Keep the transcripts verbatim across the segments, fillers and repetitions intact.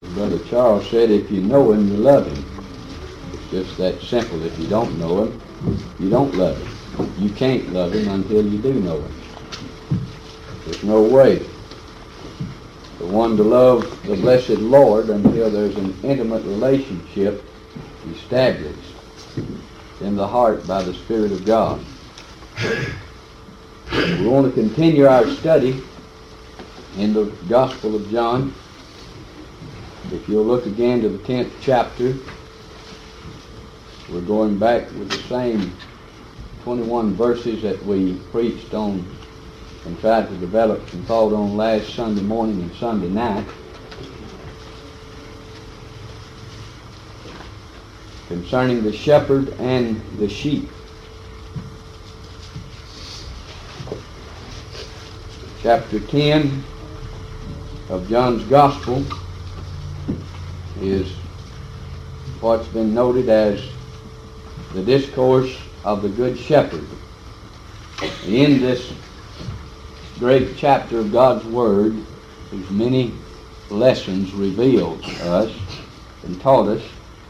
Brother Charles said, if you know him, you love him. It's just that simple. If you don't know him, you don't love him. You can't love him until you do know him. There's no way the one to love the blessed Lord until there's an intimate relationship established in the heart by the Spirit of God. We want to continue our study in the Gospel of John. If you'll look again to the tenth chapter, we're going back with the same twenty-one verses that we preached on and tried to develop and thought on last Sunday morning and Sunday night. Concerning the shepherd and the sheep. Chapter ten of John's Gospel is what's been noted as the discourse of the Good Shepherd. In this great chapter of God's Word, whose many lessons revealed to us and taught us,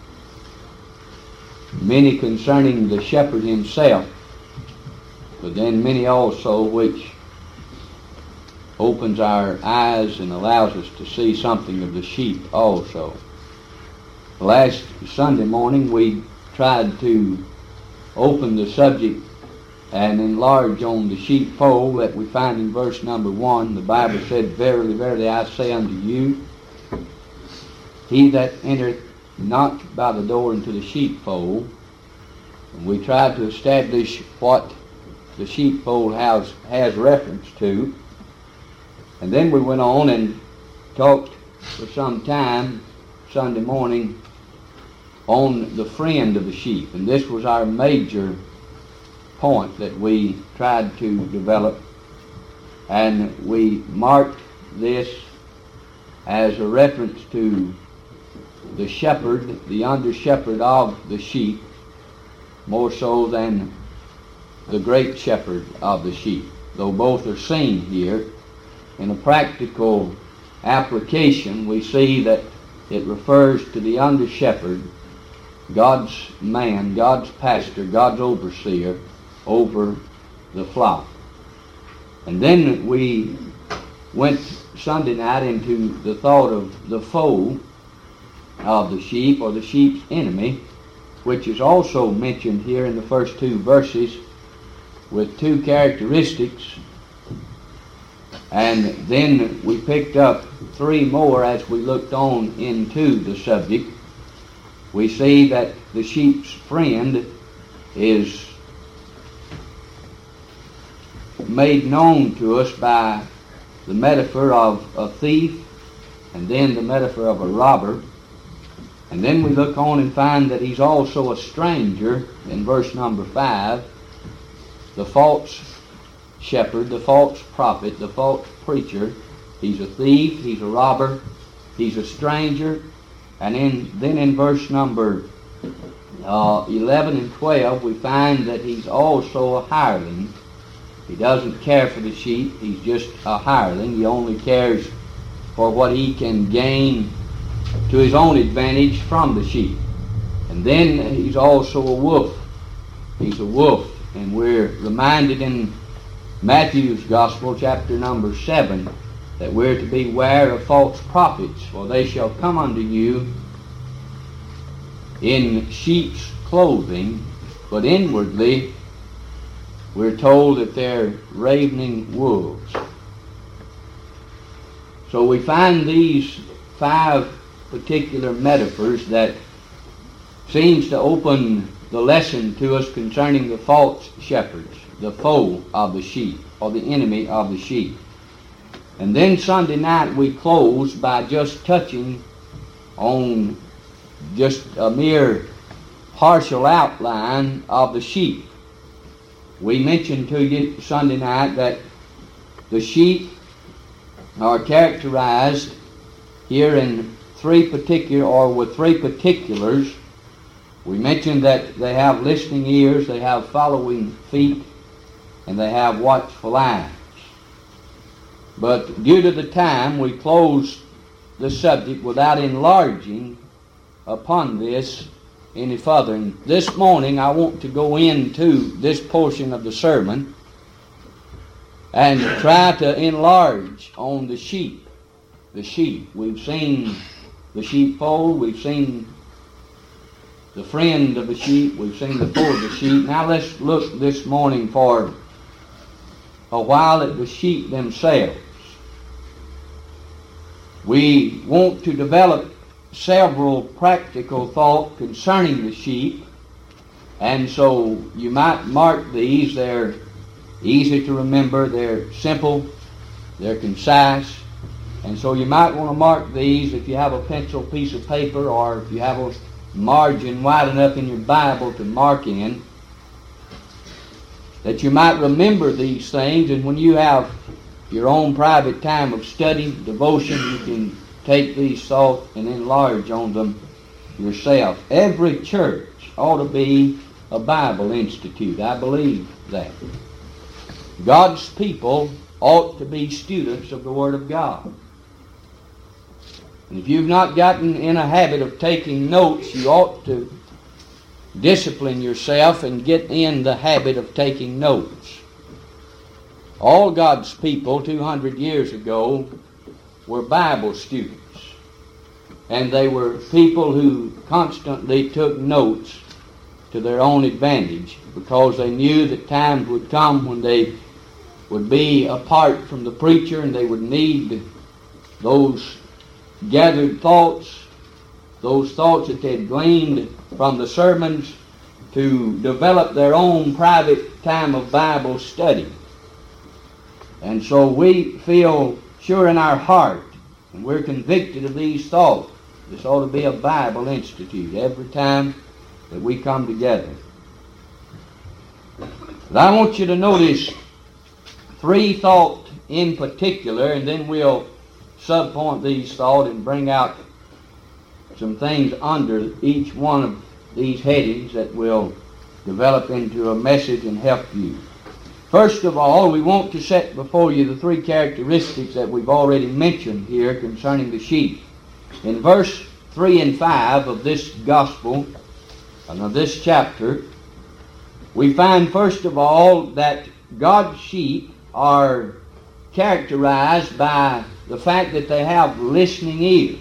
many concerning the shepherd himself, but then many also which opens our eyes and allows us to see something of the sheep also. Last Sunday morning we tried to open the subject and enlarge on the sheepfold that we find in verse number one. The Bible said, Verily, verily, I say unto you, he that entereth not by the door into the sheepfold. And we tried to establish what the sheepfold has, has reference to. And then we went on and talked for some time Sunday morning on the friend of the sheep. And this was our major point that we tried to develop. And we marked this as a reference to the shepherd, the under shepherd of the sheep, more so than the great shepherd of the sheep, though both are seen here. In a practical application, we see that it refers to the under shepherd, God's man, God's pastor, God's overseer over the flock. And then we went Sunday night into the thought of the foe of the sheep, or the sheep's enemy, which is also mentioned here in the first two verses with two characteristics. And then we picked up three more as we looked on into the subject. We see that the sheep's friend is made known to us by the metaphor of a thief, and then the metaphor of a robber. And then we look on and find that he's also a stranger in verse number five, the false shepherd, the false prophet, the false preacher. He's a thief, he's a robber, he's a stranger. And in, then in verse number uh, eleven and twelve, we find that he's also a hireling. He doesn't care for the sheep, he's just a hireling. He only cares for what he can gain to his own advantage from the sheep. And then he's also a wolf. He's a wolf. And we're reminded in Matthew's Gospel, chapter number seven, that we're to beware of false prophets, for they shall come unto you in sheep's clothing, but inwardly we're told that they're ravening wolves. So we find these five particular metaphors that seems to open the lesson to us concerning the false shepherds, the foe of the sheep, or the enemy of the sheep. And then Sunday night we close by just touching on just a mere partial outline of the sheep. We mentioned to you Sunday night that the sheep are characterized here in three particular, or with three particulars. We mentioned that they have listening ears, they have following feet, and they have watchful eyes. But due to the time, we close the subject without enlarging upon this any further. And this morning I want to go into this portion of the sermon and try to enlarge on the sheep. The sheep. We've seen the sheepfold, we've seen the friend of the sheep, we've seen the fold of the sheep. Now let's look this morning for a while at the sheep themselves. We want to develop several practical thoughts concerning the sheep, and so you might mark these. They're easy to remember, they're simple, they're concise, and so you might want to mark these if you have a pencil piece of paper, or if you have a margin wide enough in your Bible to mark in, that you might remember these things, and when you have your own private time of study, devotion, you can take these thoughts and enlarge on them yourself. Every church ought to be a Bible institute. I believe that. God's people ought to be students of the Word of God. And if you've not gotten in a habit of taking notes, you ought to discipline yourself and get in the habit of taking notes. All God's people two hundred years ago were Bible students. And they were people who constantly took notes to their own advantage, because they knew that times would come when they would be apart from the preacher, and they would need those gathered thoughts, those thoughts that they had gleaned from the sermons, to develop their own private time of Bible study. And so we feel sure in our heart, and we're convicted of these thoughts, this ought to be a Bible institute every time that we come together. But I want you to notice three thoughts in particular, and then we'll subpoint these thoughts and bring out some things under each one of these headings that will develop into a message and help you. First of all, we want to set before you the three characteristics that we've already mentioned here concerning the sheep. In verse three and five of this gospel, of this chapter, we find first of all that God's sheep are characterized by the fact that they have listening ears.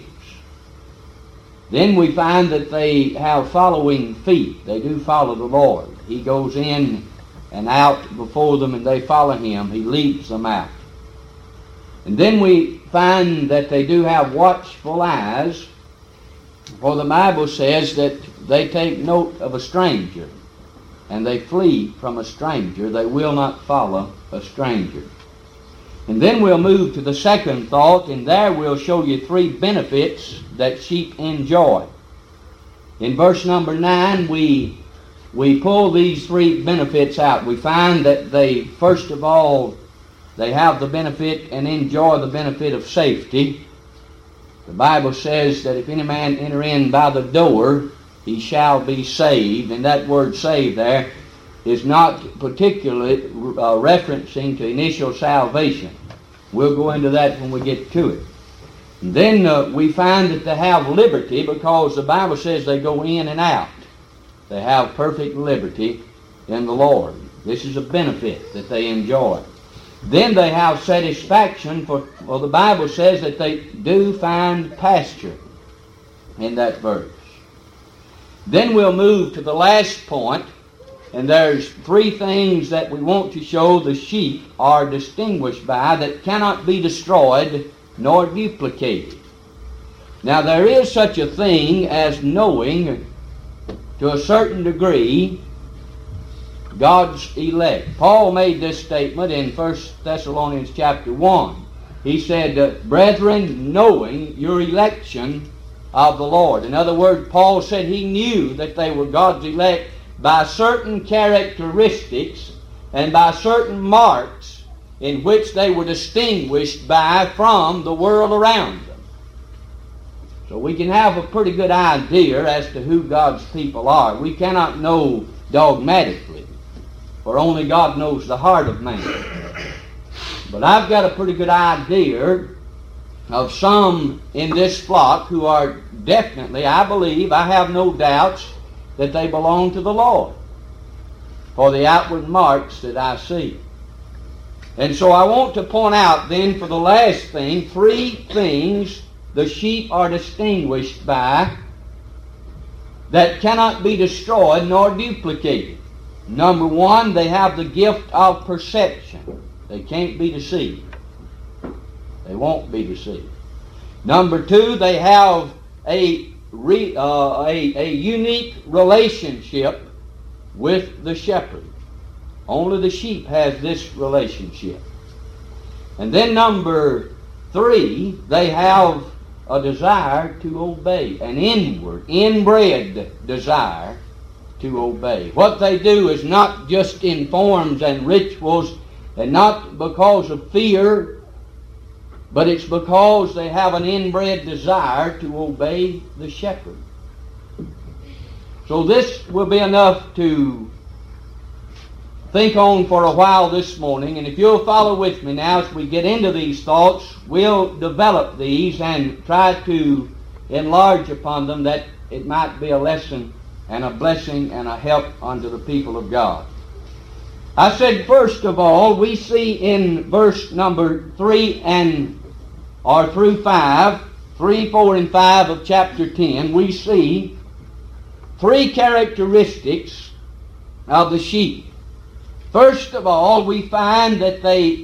Then we find that they have following feet. They do follow the Lord. He goes in and out before them, and they follow Him. He leads them out. And then we find that they do have watchful eyes, for the Bible says that they take note of a stranger, and they flee from a stranger. They will not follow a stranger. And then we'll move to the second thought, and there we'll show you three benefits that sheep enjoy. In verse number nine, we we pull these three benefits out. We find that they, first of all, they have the benefit and enjoy the benefit of safety. The Bible says that if any man enter in by the door, he shall be saved. And that word saved there is not particularly uh, referencing to initial salvation. We'll go into that when we get to it. And then uh, we find that they have liberty, because the Bible says they go in and out. They have perfect liberty in the Lord. This is a benefit that they enjoy. Then they have satisfaction, for well, the Bible says that they do find pasture in that verse. Then we'll move to the last point, and there's three things that we want to show the sheep are distinguished by that cannot be destroyed nor duplicated. Now, there is such a thing as knowing, to a certain degree, God's elect. Paul made this statement in First Thessalonians chapter one. He said, "Brethren, knowing your election of the Lord." In other words, Paul said he knew that they were God's elect by certain characteristics and by certain marks in which they were distinguished by from the world around them. So we can have a pretty good idea as to who God's people are. We cannot know dogmatically, for only God knows the heart of man. But I've got a pretty good idea of some in this flock who are definitely, I believe, I have no doubts that they belong to the Lord, for the outward marks that I see. And so I want to point out then for the last thing, three things the sheep are distinguished by that cannot be destroyed nor duplicated. Number one, they have the gift of perception. They can't be deceived. They won't be deceived. Number two, they have a, re, uh, a, a unique relationship with the shepherd. Only the sheep has this relationship. And then number three, they have a desire to obey, an inward, inbred desire to obey. What they do is not just in forms and rituals, and not because of fear, but it's because they have an inbred desire to obey the shepherd. So this will be enough to think on for a while this morning, and if you'll follow with me now as we get into these thoughts, we'll develop these and try to enlarge upon them that it might be a lesson and a blessing and a help unto the people of God. I said, first of all, we see in verse number three and or through five, three, four, and five of chapter ten, we see three characteristics of the sheep. First of all, we find that they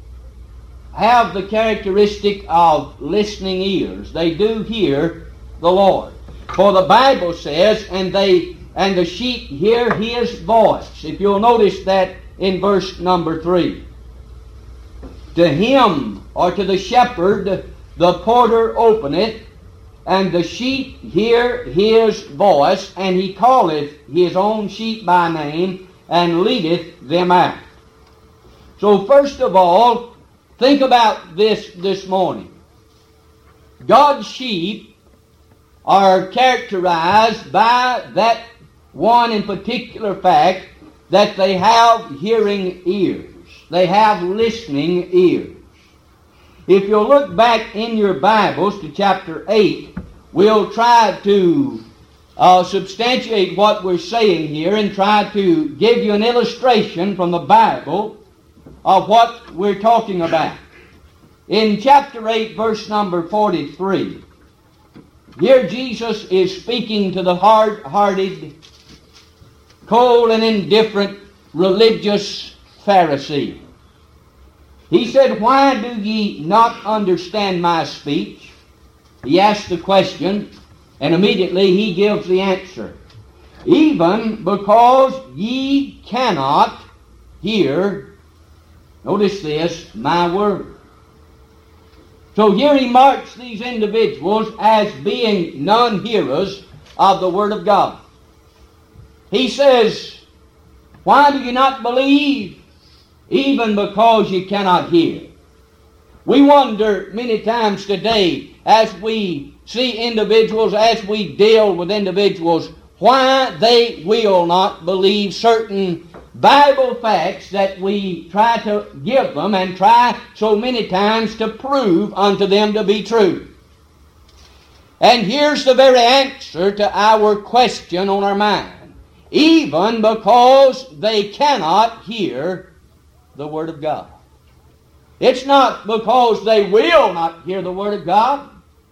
have the characteristic of listening ears. They do hear the Lord. For the Bible says, and they and the sheep hear His voice. If you'll notice that in verse number three. To him, or to the shepherd, the porter openeth, and the sheep hear his voice, and he calleth his own sheep by name, and leadeth them out. So first of all, think about this this morning. God's sheep are characterized by that one in particular fact that they have hearing ears. They have listening ears. If you'll look back in your Bibles to chapter eight, we'll try to uh, substantiate what we're saying here and try to give you an illustration from the Bible of what we're talking about. In chapter eight, verse number forty-three, here Jesus is speaking to the hard-hearted, cold and indifferent religious Pharisee. He said, "Why do ye not understand my speech?" He asked the question, and immediately he gives the answer. "Even because ye cannot hear," notice this, "my word." So here he marks these individuals as being non-hearers of the Word of God. He says, "Why do you not believe? Even because you cannot hear." We wonder many times today as we see individuals, as we deal with individuals, why they will not believe certain Bible facts that we try to give them and try so many times to prove unto them to be true. And here's the very answer to our question on our mind. Even because they cannot hear the Word of God. It's not because they will not hear the Word of God.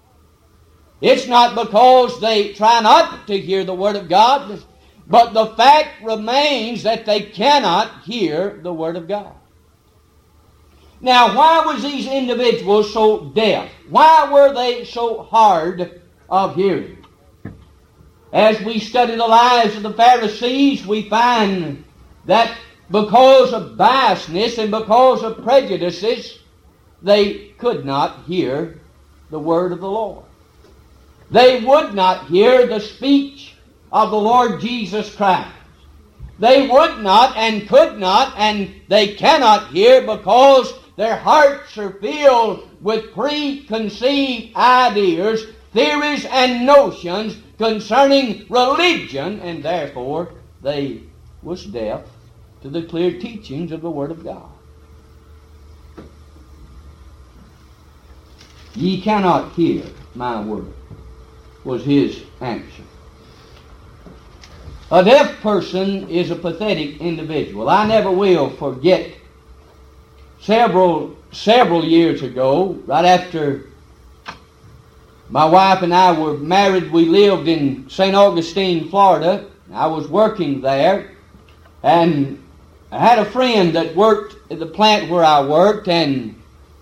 It's not because they try not to hear the Word of God. But the fact remains that they cannot hear the Word of God. Now, why was these individuals so deaf? Why were they so hard of hearing? As we study the lives of the Pharisees, we find that because of biasness and because of prejudices, they could not hear the word of the Lord. They would not hear the speech of the Lord Jesus Christ. They would not and could not and they cannot hear because their hearts are filled with preconceived ideas, theories, and notions concerning religion, and therefore they was deaf to the clear teachings of the Word of God. Ye cannot hear my word, was his answer. A deaf person is a pathetic individual. I never will forget several, several years ago, right after my wife and I were married, we lived in Saint Augustine, Florida. I was working there, and I had a friend that worked at the plant where I worked, and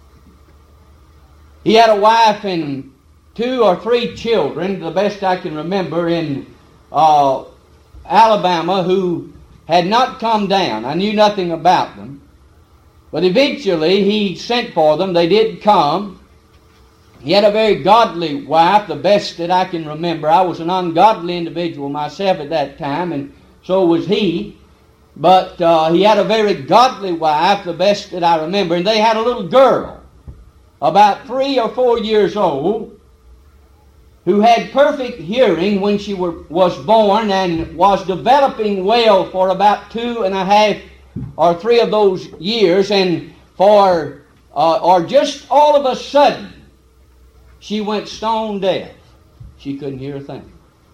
he had a wife and two or three children, the best I can remember, in uh, Alabama, who had not come down. I knew nothing about them. But eventually he sent for them. They did come. He had a very godly wife, the best that I can remember. I was an ungodly individual myself at that time, and so was he. But uh, he had a very godly wife, the best that I remember. And they had a little girl, about three or four years old, who had perfect hearing when she were, was born and was developing well for about two and a half or three of those years. And for, uh, or just all of a sudden, she went stone deaf. She couldn't hear a thing.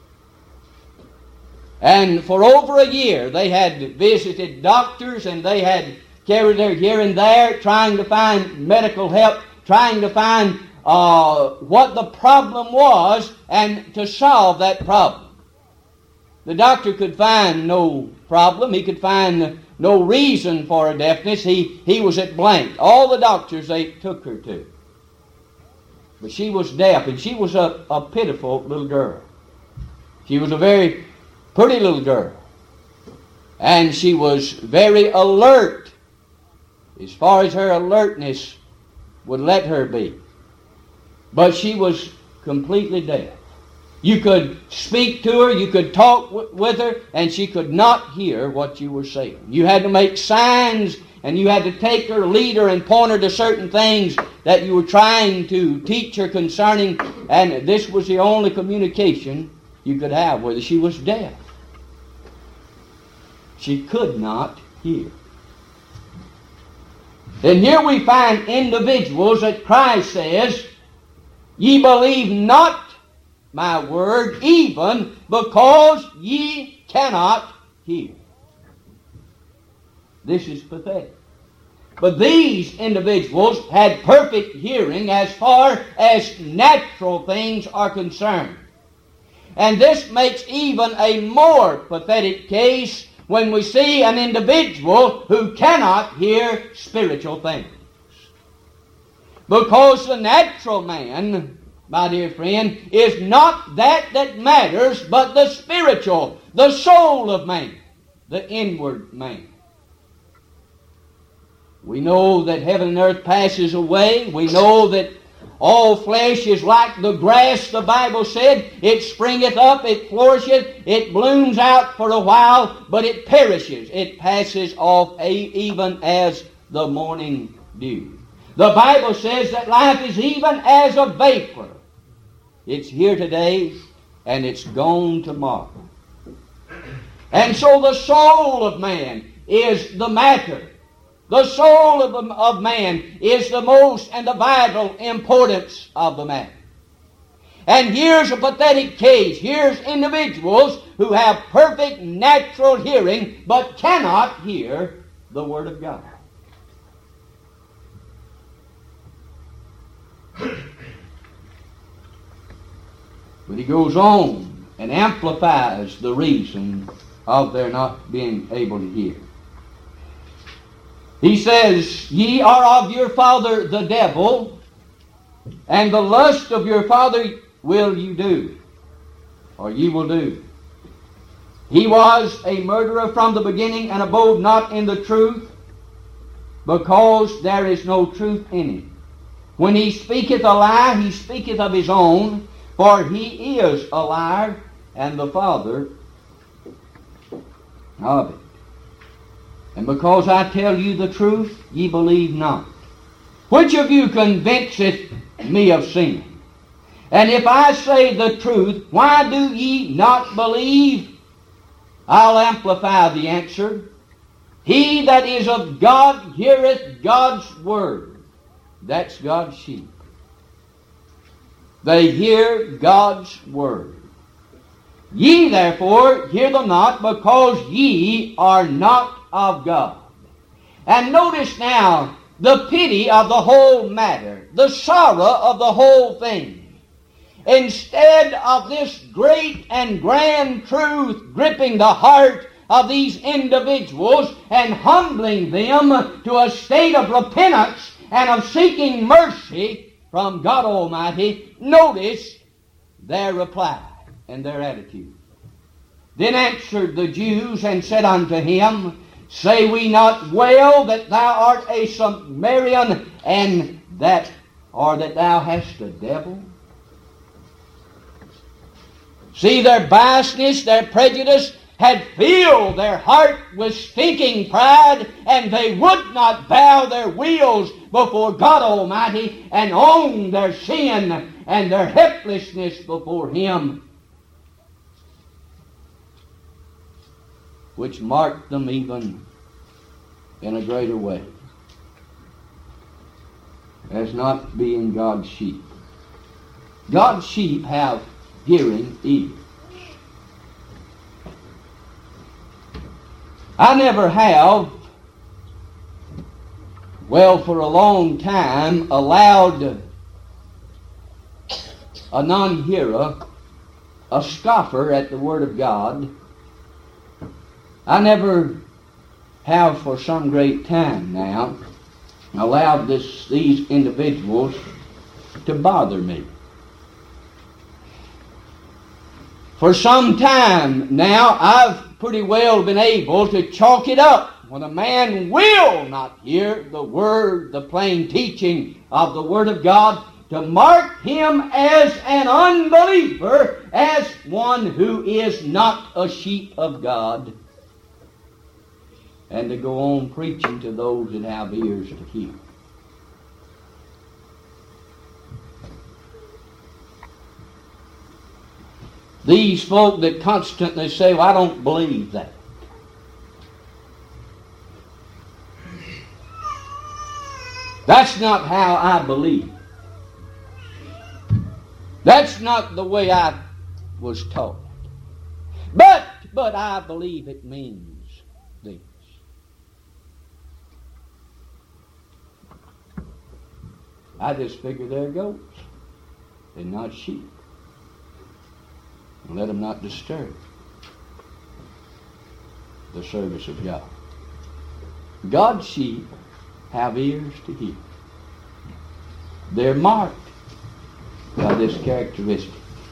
And for over a year, they had visited doctors and they had carried her here and there, trying to find medical help, trying to find uh, what the problem was and to solve that problem. The doctor could find no problem. He could find no reason for her deafness. He, he was at blank. All the doctors they took her to. But she was deaf, and she was a, a pitiful little girl. She was a very pretty little girl. And she was very alert, as far as her alertness would let her be. But she was completely deaf. You could speak to her, you could talk w- with her, and she could not hear what you were saying. You had to make signs, and you had to take her, lead her, and point her to certain things that you were trying to teach her concerning, and this was the only communication you could have with her. She was deaf. She could not hear. And here we find individuals that Christ says, ye believe not my word, even because ye cannot hear. This is pathetic. But these individuals had perfect hearing as far as natural things are concerned. And this makes even a more pathetic case when we see an individual who cannot hear spiritual things. Because the natural man, my dear friend, is not that that matters, but the spiritual, the soul of man, the inward man. We know that heaven and earth passes away. We know that all flesh is like the grass, the Bible said. It springeth up, it flourisheth, it blooms out for a while, but it perishes. It passes off even as the morning dew. The Bible says that life is even as a vapor. It's here today, and it's gone tomorrow. And so the soul of man is the matter. The soul of, the, of man is the most and the vital importance of the matter. And here's a pathetic case. Here's individuals who have perfect natural hearing but cannot hear the Word of God. But he goes on and amplifies the reason of their not being able to hear. He says, ye are of your father the devil, and the lust of your father will you do, or ye will do. He was a murderer from the beginning, and abode not in the truth, because there is no truth in him. When he speaketh a lie, he speaketh of his own, for he is a liar, and the father of it. And because I tell you the truth, ye believe not. Which of you convinceth me of sin? And if I say the truth, why do ye not believe? I'll amplify the answer. He that is of God heareth God's word. That's God's sheep. they hear God's word. Ye therefore hear them not, because ye are not of God. And notice now the pity of the whole matter, the sorrow of the whole thing. Instead of this great and grand truth gripping the heart of these individuals and humbling them to a state of repentance and of seeking mercy from God Almighty, notice their reply and their attitude. Then answered the Jews and said unto him, Say we not well that thou art a Samaritan, and that, or that thou hast a devil? See, their biasness, their prejudice had filled their heart with stinking pride, and they would not bow their wills before God Almighty and own their sin and their helplessness before Him, which marked them even in a greater way as not being God's sheep. God's sheep have hearing ears. I never have, well, for a long time, allowed a non-hearer, a scoffer at the Word of God. I never have for some great time now allowed this, these individuals to bother me. For some time now, I've pretty well been able to chalk it up when a man will not hear the Word, the plain teaching of the Word of God, to mark him as an unbeliever, as one who is not a sheep of God, and to go on preaching to those that have ears to hear. These folk that constantly say, well, I don't believe that. That's not how I believe. That's not the way I was taught. But, but I believe it means this. I just figure they're goats. They're not sheep. And let them not disturb the service of God. God's sheep have ears to hear. They're marked by this characteristic.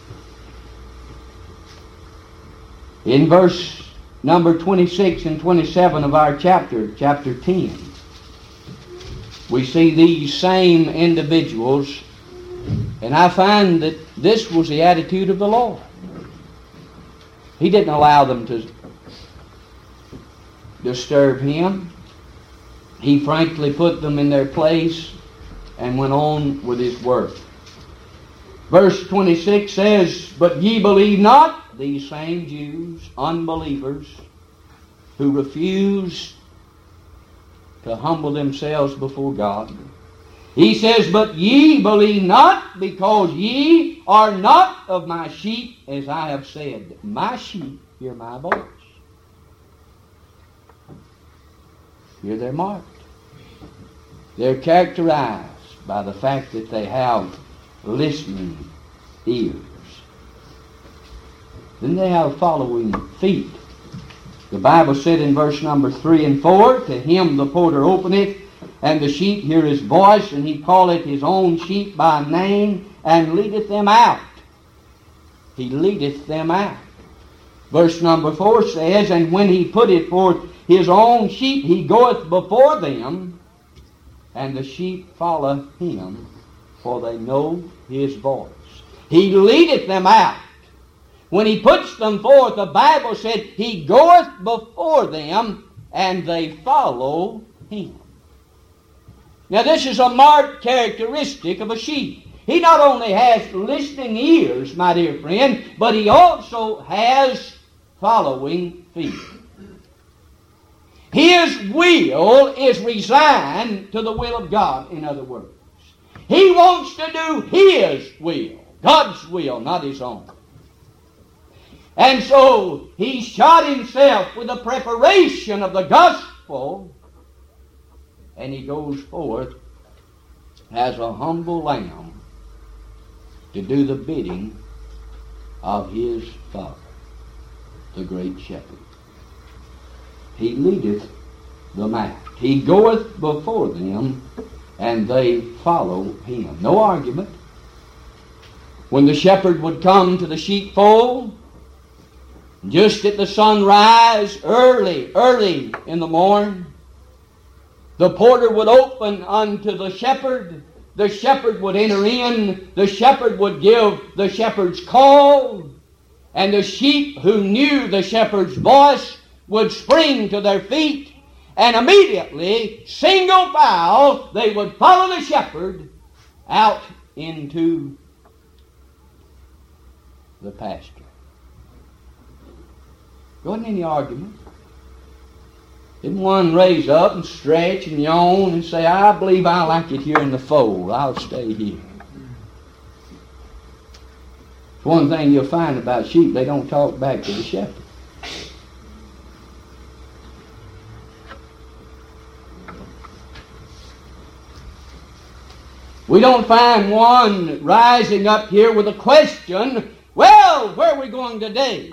In verse number twenty-six and twenty-seven of our chapter, chapter ten, we see these same individuals, and I find that this was the attitude of the Lord. He didn't allow them to disturb Him. He frankly put them in their place and went on with His work. Verse twenty-six says, But ye believe not, these same Jews, unbelievers, who refuse to humble themselves before God. He says, But ye believe not, because ye are not of my sheep, as I have said. My sheep hear my voice. Here they're marked. They're characterized by the fact that they have listening ears. Then they have following feet. The Bible said in verse number three and four, To him the porter openeth, and the sheep hear his voice, and he calleth his own sheep by name, and leadeth them out. He leadeth them out. Verse number four says, And when he putteth forth his own sheep, he goeth before them, and the sheep follow him, for they know his voice. He leadeth them out. When he puts them forth, the Bible said, he goeth before them, and they follow him. Now this is a marked characteristic of a sheep. He not only has listening ears, my dear friend, but he also has following feet. His will is resigned to the will of God, in other words. He wants to do His will. God's will, not his own. And so he shot himself with the preparation of the gospel, and he goes forth as a humble lamb to do the bidding of his Father, the great shepherd. He leadeth the mass. He goeth before them, and they follow him. No argument. When the shepherd would come to the sheepfold, just at the sunrise, early, early in the morn, the porter would open unto the shepherd. The shepherd would enter in. The shepherd would give the shepherd's call. And the sheep who knew the shepherd's voice would spring to their feet. And immediately, single file, they would follow the shepherd out into the pasture. There wasn't any argument. Didn't one raise up and stretch and yawn and say, I believe I like it here in the fold. I'll stay here. One thing you'll find about sheep, they don't talk back to the shepherd. We don't find one rising up here with a question, well, where are we going today?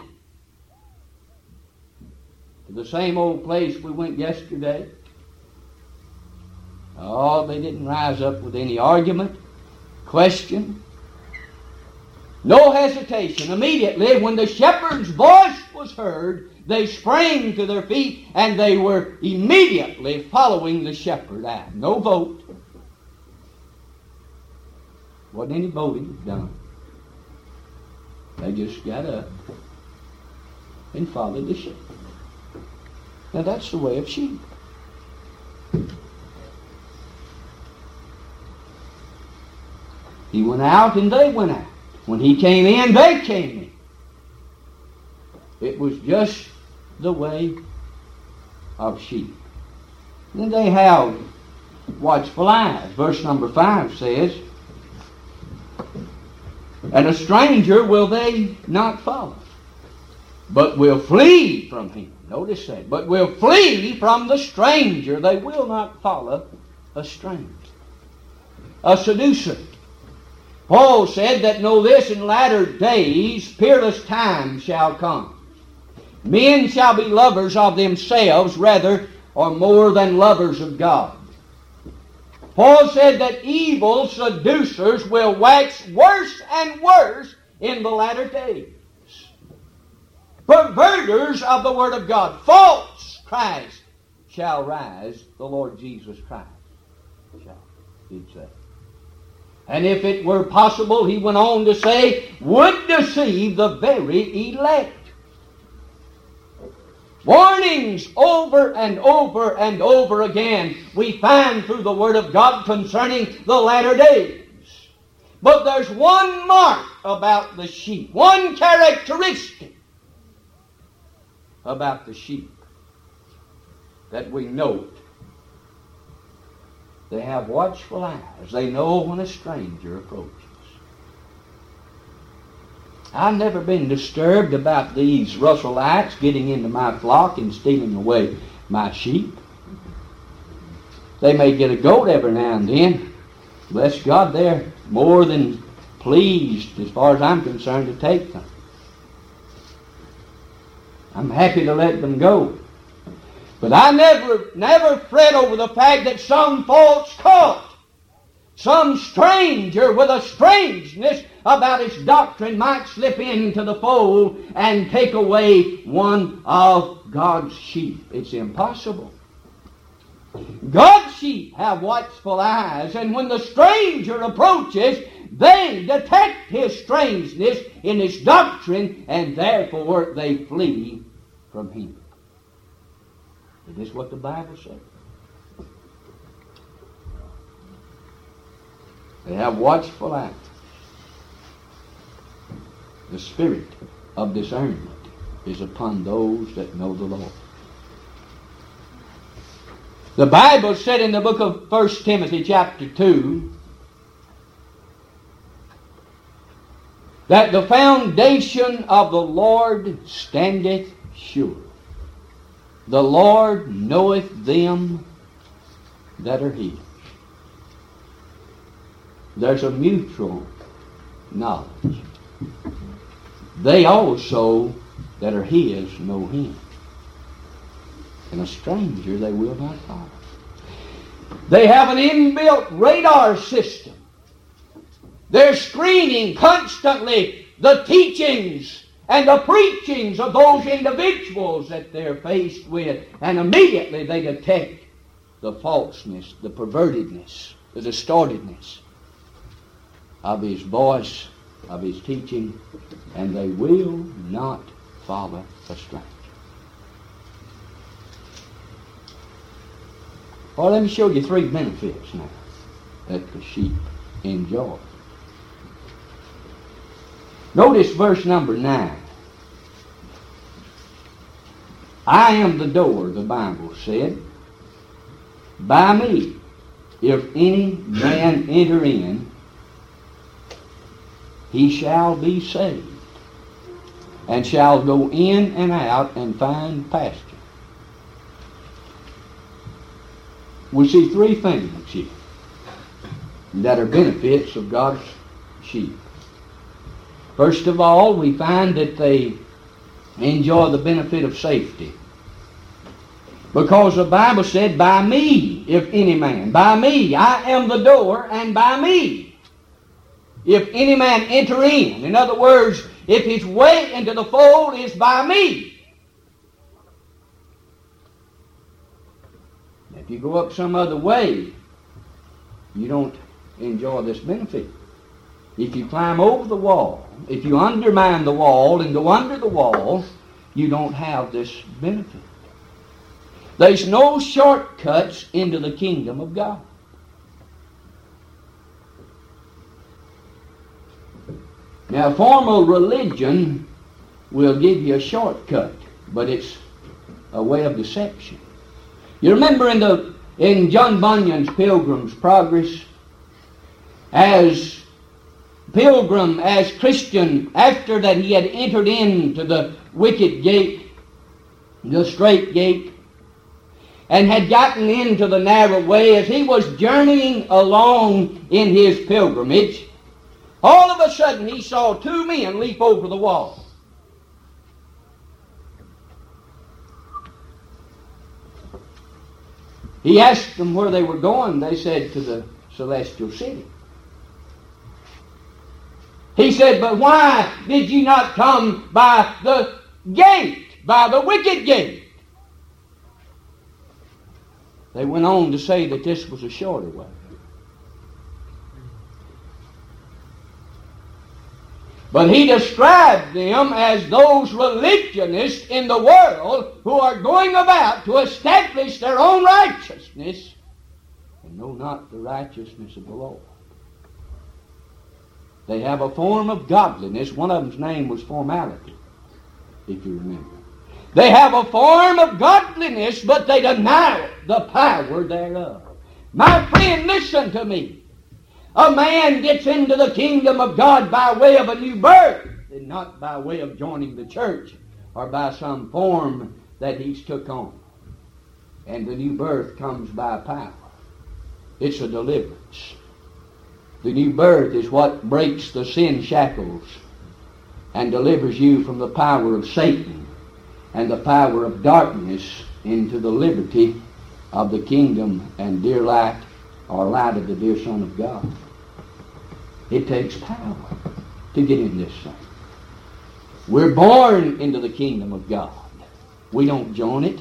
To the same old place we went yesterday? Oh, they didn't rise up with any argument, question. No hesitation. Immediately, when the shepherd's voice was heard, they sprang to their feet and they were immediately following the shepherd out. No vote. Wasn't any voting done. They just got up and followed the shepherd. Now that's the way of sheep. He went out and they went out. When he came in, they came in. It was just the way of sheep. Then they have watchful eyes. Verse number five says, and a stranger will they not follow, but will flee from him. Notice that. But will flee from the stranger. They will not follow a stranger. A seducer. Paul said that, know this, in latter days peerless times shall come. Men shall be lovers of themselves rather or more than lovers of God. Paul said that evil seducers will wax worse and worse in the latter days. Perverters of the Word of God. False Christ shall rise. The Lord Jesus Christ shall, he'd say. And if it were possible, he went on to say, would deceive the very elect. Warnings over and over and over again we find through the Word of God concerning the latter days. But there's one mark about the sheep, one characteristic about the sheep that we note. They have watchful eyes. They know when a stranger approaches. I've never been disturbed about these Russellites getting into my flock and stealing away my sheep. They may get a goat every now and then. Bless God, they're more than pleased, as far as I'm concerned, to take them. I'm happy to let them go. But I never, never fret over the fact that some false cult, some stranger with a strangeness about his doctrine might slip into the fold and take away one of God's sheep. It's impossible. God's sheep have watchful eyes, and when the stranger approaches, they detect his strangeness in his doctrine, and therefore they flee from him. Is this what the Bible says? They have watchful eyes. The spirit of discernment is upon those that know the Lord. The Bible said in the book of First Timothy chapter two, that the foundation of the Lord standeth sure. The Lord knoweth them that are His. There's a mutual knowledge. They also that are His know Him. And a stranger they will not follow. They have an inbuilt radar system. They're screening constantly the teachings and the preachings of those individuals that they're faced with. And immediately they detect the falseness, the pervertedness, the distortedness of His voice, of His teaching, and they will not follow a stranger. Well, let me show you three benefits now that the sheep enjoy. Notice verse number nine. I am the door, the Bible said. By me, if any man enter in, he shall be saved, and shall go in and out and find pasture. We see three things here that are benefits of God's sheep. First of all, we find that they enjoy the benefit of safety. Because the Bible said, by me, if any man. By me, I am the door, and by me, if any man enter in. In other words, if his way into the fold is by me. If you go up some other way, you don't enjoy this benefit. If you climb over the wall, if you undermine the wall and go under the wall, you don't have this benefit. There's no shortcuts into the kingdom of God. Now, formal religion will give you a shortcut, but it's a way of deception. You remember in the in John Bunyan's Pilgrim's Progress, as pilgrim, as Christian, after that he had entered into the wicket gate, the straight gate, and had gotten into the narrow way, as he was journeying along in his pilgrimage, all of a sudden he saw two men leap over the wall. He asked them where they were going. They said, to the celestial city. He said, but why did you not come by the gate, by the wicket gate? They went on to say that this was a shorter way. But he described them as those religionists in the world who are going about to establish their own righteousness and know not the righteousness of the Lord. They have a form of godliness. One of them's name was formality, if you remember. They have a form of godliness, but they deny the power thereof. My friend, listen to me. A man gets into the kingdom of God by way of a new birth, and not by way of joining the church or by some form that he's took on. And the new birth comes by power. It's a deliverance. The new birth is what breaks the sin shackles and delivers you from the power of Satan and the power of darkness into the liberty of the kingdom and dear light, or light of the dear Son of God. It takes power to get in this thing. We're born into the kingdom of God. We don't join it.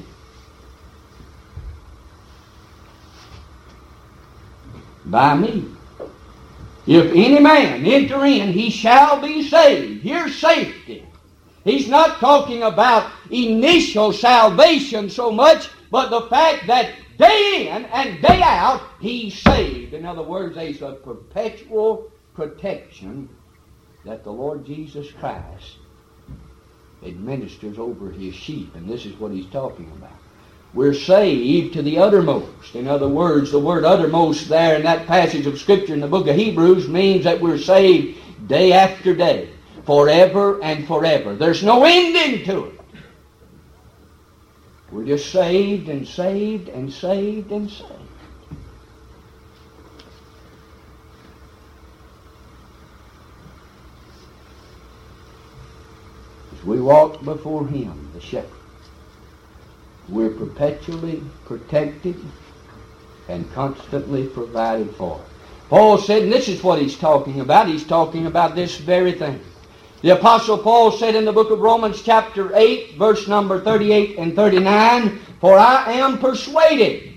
By me. If any man enter in, he shall be saved. Here's safety. He's not talking about initial salvation so much, but the fact that day in and day out, he's saved. In other words, there's a perpetual protection that the Lord Jesus Christ administers over His sheep. And this is what He's talking about. We're saved to the uttermost. In other words, the word uttermost there in that passage of Scripture in the book of Hebrews means that we're saved day after day, forever and forever. There's no ending to it. We're just saved and saved and saved and saved. As we walk before Him, the Shepherd, we're perpetually protected and constantly provided for. Paul said, and this is what he's talking about, he's talking about this very thing. The Apostle Paul said in the book of Romans chapter eight, verse number thirty-eight and thirty-nine, "For I am persuaded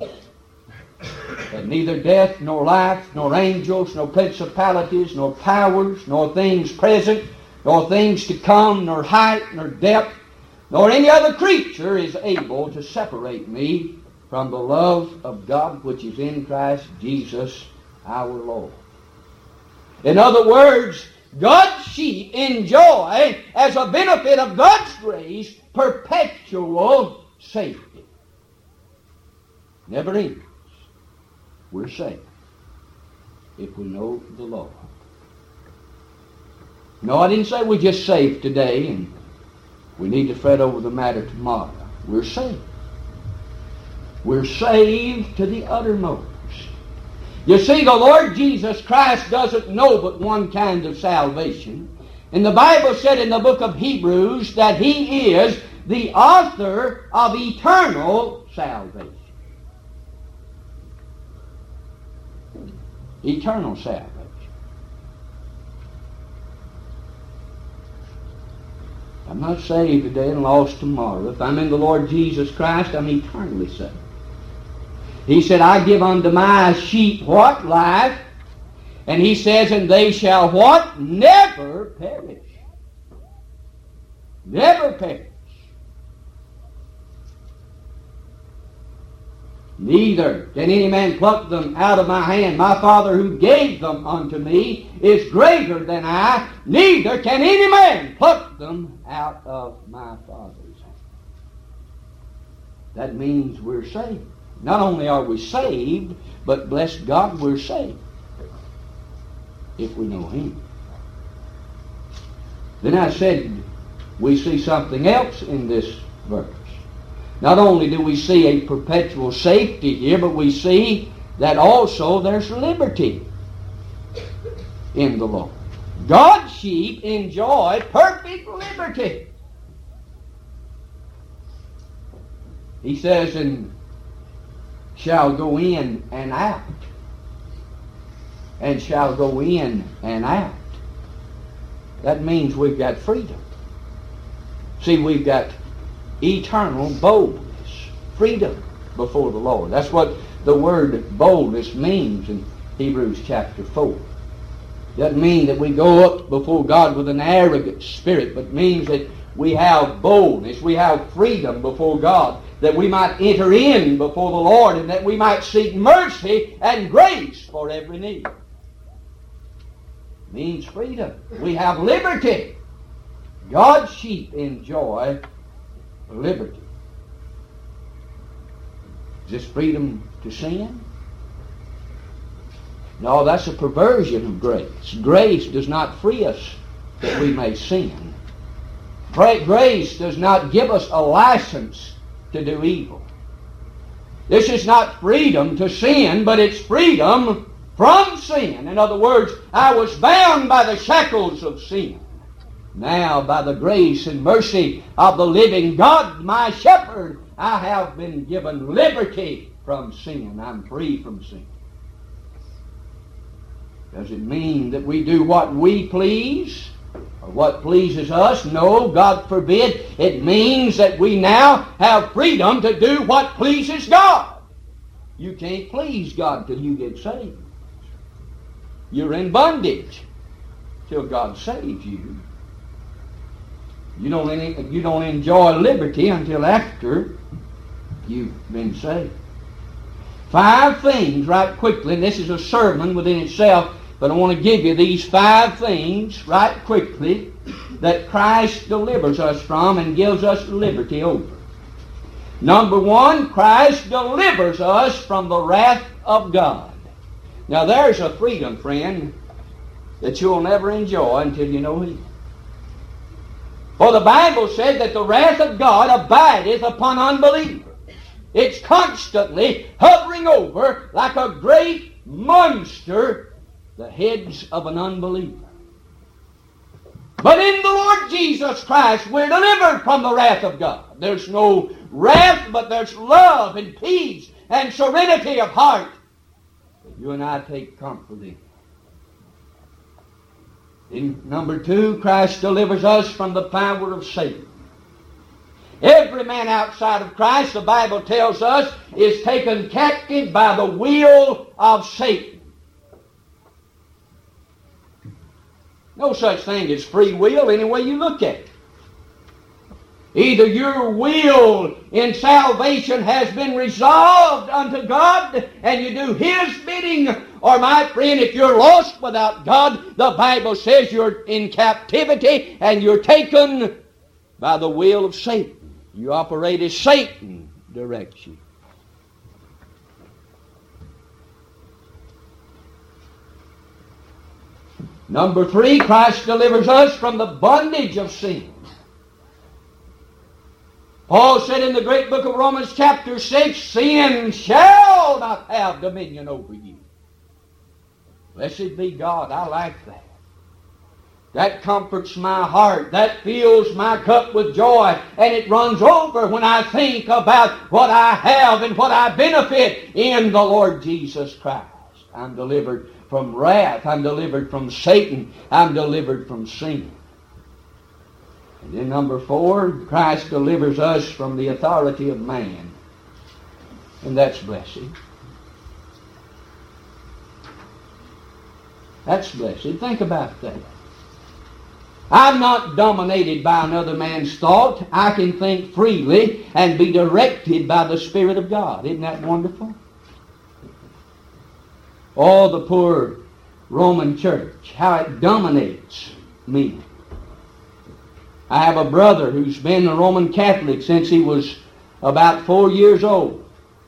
that neither death, nor life, nor angels, nor principalities, nor powers, nor things present, nor things to come, nor height, nor depth, nor any other creature is able to separate me from the love of God which is in Christ Jesus our Lord." In other words, God's sheep enjoy, as a benefit of God's grace, perpetual safety. Never ends. We're safe if we know the Lord. No, I didn't say we're just safe today and we need to fret over the matter tomorrow. We're saved. We're saved to the uttermost. You see, the Lord Jesus Christ doesn't know but one kind of salvation. And the Bible said in the book of Hebrews that He is the author of eternal salvation. Eternal salvation. I'm not saved today and lost tomorrow. If I'm in the Lord Jesus Christ, I'm eternally saved. He said, "I give unto my sheep" what? Life. And He says, "And they shall" what? Never perish. Never perish. "Neither can any man pluck them out of my hand. My Father who gave them unto me is greater than I. Neither can any man pluck them out of my Father's hand." That means we're saved. Not only are we saved, but bless God, we're saved if we know Him. Then I said we see something else in this verse. Not only do we see a perpetual safety here, but we see that also there's liberty in the Lord. God's sheep enjoy perfect liberty. He says, "And shall go in and out, and shall go in and out." That means we've got freedom. See, we've got eternal boldness, freedom before the Lord. That's what the word boldness means in Hebrews chapter four. It doesn't mean that we go up before God with an arrogant spirit, but means that we have boldness, we have freedom before God, that we might enter in before the Lord, and that we might seek mercy and grace for every need. It means freedom. We have liberty. God's sheep enjoy liberty. Is this freedom to sin? No, that's a perversion of grace. Grace does not free us that we may sin. Grace does not give us a license to do evil. This is not freedom to sin, but it's freedom from sin. In other words, I was bound by the shackles of sin. Now, by the grace and mercy of the living God, my shepherd, I have been given liberty from sin. I'm free from sin. Does it mean that we do what we please or what pleases us? No, God forbid. It means that we now have freedom to do what pleases God. You can't please God till you get saved. You're in bondage till God saves you. You don't, any, you don't enjoy liberty until after you've been saved. Five things, right quickly, and this is a sermon within itself, but I want to give you these five things, right quickly, that Christ delivers us from and gives us liberty over. Number one, Christ delivers us from the wrath of God. Now there's a freedom, friend, that you'll never enjoy until you know Him. For the Bible said that the wrath of God abideth upon unbelievers. It's constantly hovering over like a great monster the heads of an unbeliever. But in the Lord Jesus Christ we're delivered from the wrath of God. There's no wrath, but there's love and peace and serenity of heart that you and I take comfort in. In number two, Christ delivers us from the power of Satan. Every man outside of Christ, the Bible tells us, is taken captive by the will of Satan. No such thing as free will any way you look at it. Either your will in salvation has been resolved unto God and you do His bidding, or my friend, if you're lost without God, the Bible says you're in captivity and you're taken by the will of Satan. You operate as Satan directs you. Number three, Christ delivers us from the bondage of sin. Paul said in the great book of Romans chapter six, sin shall not have dominion over you. Blessed be God, I like that. That comforts my heart. That fills my cup with joy. And it runs over when I think about what I have and what I benefit in the Lord Jesus Christ. I'm delivered from wrath. I'm delivered from Satan. I'm delivered from sin. And then number four, Christ delivers us from the authority of man. And that's blessed. That's blessed. Think about that. I'm not dominated by another man's thought. I can think freely and be directed by the Spirit of God. Isn't that wonderful? Oh, the poor Roman church, how it dominates me. I have a brother who's been a Roman Catholic since he was about four years old.